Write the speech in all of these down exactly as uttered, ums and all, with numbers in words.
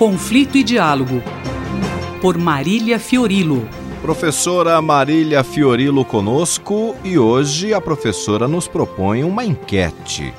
Conflito e Diálogo, por Marília Fiorilo. Professora Marília Fiorilo conosco, e hoje a professora nos propõe uma enquete.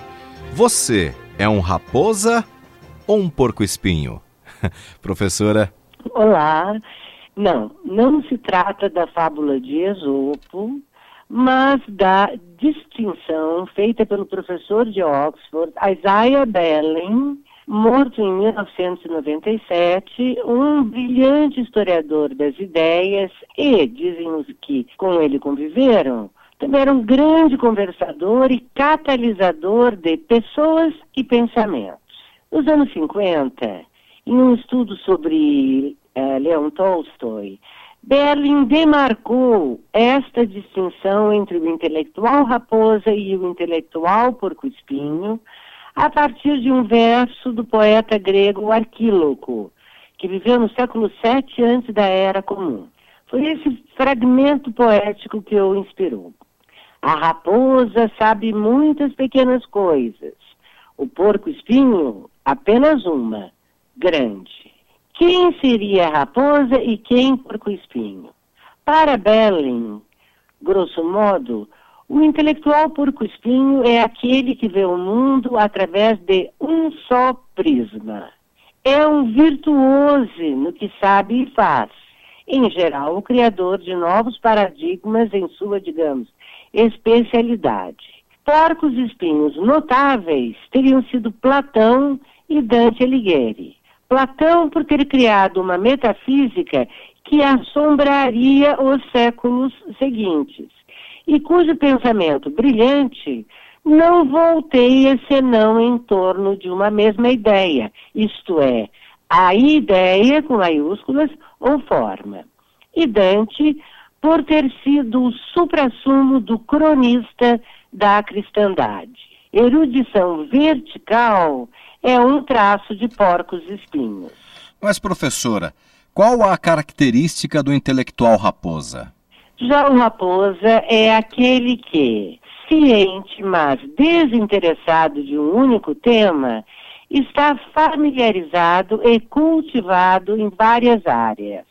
Você é um raposa ou um porco-espinho? Professora. Olá. Não, não se trata da fábula de Esopo, mas da distinção feita pelo professor de Oxford, Isaiah Berlin, morto em mil novecentos e noventa e sete, um brilhante historiador das ideias e, dizem os que com ele conviveram, também era um grande conversador e catalisador de pessoas e pensamentos. Nos anos cinquenta, em um estudo sobre uh, Leon Tolstói, Berlin demarcou esta distinção entre o intelectual raposa e o intelectual porco-espinho a partir de um verso do poeta grego Arquíloco, que viveu no século sete antes da Era Comum. Foi esse fragmento poético que o inspirou. A raposa sabe muitas pequenas coisas, o porco-espinho apenas uma, grande. Quem seria a raposa e quem porco-espinho? Para Berlin, grosso modo, o intelectual porco-espinho é aquele que vê o mundo através de um só prisma. É um virtuoso no que sabe e faz. Em geral, o criador de novos paradigmas em sua, digamos, especialidade. Porcos-espinhos notáveis teriam sido Platão e Dante Alighieri. Platão por ter criado uma metafísica que assombraria os séculos seguintes, e cujo pensamento brilhante não volteia senão em torno de uma mesma ideia, isto é, a ideia com maiúsculas ou forma. E Dante por ter sido o suprassumo do cronista da cristandade. Erudição vertical é um traço de porcos-espinhos. Mas, professora, qual a característica do intelectual raposa? Já o raposa é aquele que, ciente, mas desinteressado de um único tema, está familiarizado e cultivado em várias áreas.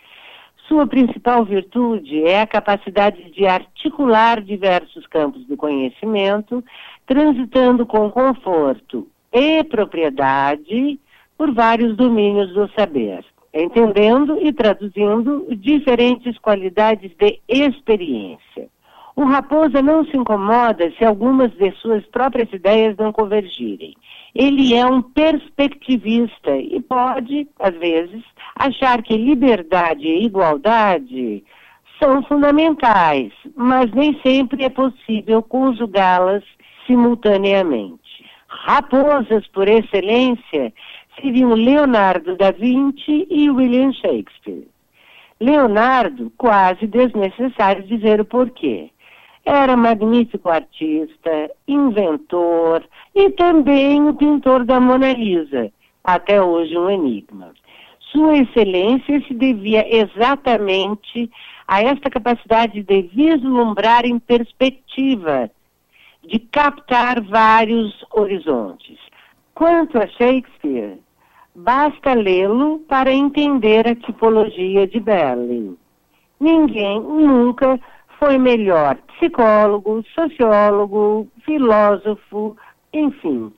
Sua principal virtude é a capacidade de articular diversos campos do conhecimento, transitando com conforto e propriedade por vários domínios do saber, entendendo e traduzindo diferentes qualidades de experiência. O raposa não se incomoda se algumas de suas próprias ideias não convergirem. Ele é um perspectivista e pode, às vezes, achar que liberdade e igualdade são fundamentais, mas nem sempre é possível conjugá-las simultaneamente. Raposas por excelência seriam Leonardo da Vinci e William Shakespeare. Leonardo, quase desnecessário dizer o porquê. Era magnífico artista, inventor e também o pintor da Mona Lisa, até hoje um enigma. Sua excelência se devia exatamente a esta capacidade de vislumbrar em perspectiva, de captar vários horizontes. Quanto a Shakespeare, basta lê-lo para entender a tipologia de Berlin. Ninguém nunca foi melhor psicólogo, sociólogo, filósofo, enfim,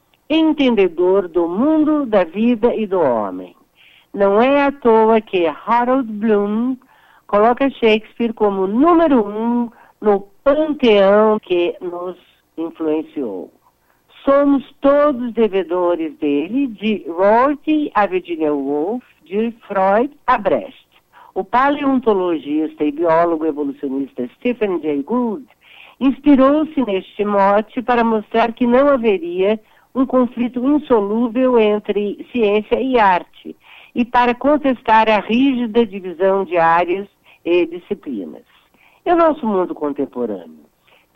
entendedor do mundo, da vida e do homem. Não é à toa que Harold Bloom coloca Shakespeare como número um no panteão que nos influenciou. Somos todos devedores dele, de Rorty a Virginia Woolf, de Freud a Brecht. O paleontologista e biólogo evolucionista Stephen Jay Gould inspirou-se neste mote para mostrar que não haveria um conflito insolúvel entre ciência e arte, e para contestar a rígida divisão de áreas e disciplinas. E o nosso mundo contemporâneo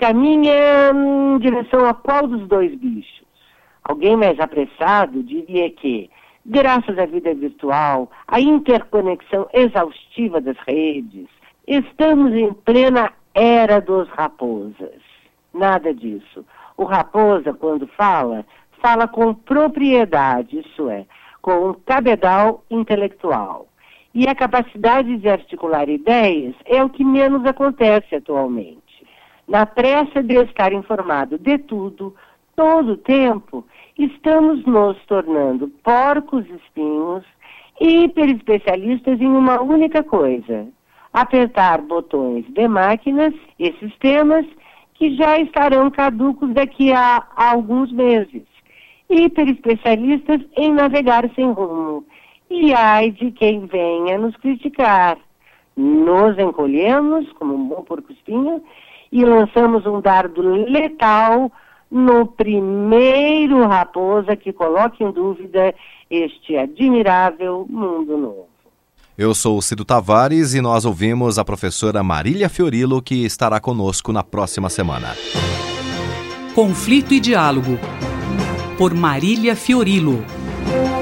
caminha em direção a qual dos dois bichos? Alguém mais apressado diria que, graças à vida virtual, à interconexão exaustiva das redes, estamos em plena era dos raposas. Nada disso. O raposa, quando fala, fala com propriedade, isso é, com cabedal intelectual. E a capacidade de articular ideias é o que menos acontece atualmente. Na pressa de estar informado de tudo, todo o tempo, estamos nos tornando porcos espinhos, hiperespecialistas em uma única coisa: apertar botões de máquinas e sistemas que já estarão caducos daqui a, a alguns meses. Hiperespecialistas em navegar sem rumo. E ai de quem venha nos criticar. Nos encolhemos, como um bom porco-espinho, e lançamos um dardo letal no primeiro raposa que coloque em dúvida este admirável mundo novo. Eu sou o Cido Tavares e nós ouvimos a professora Marília Fiorillo, que estará conosco na próxima semana. Conflito e Diálogo, por Marília Fiorillo.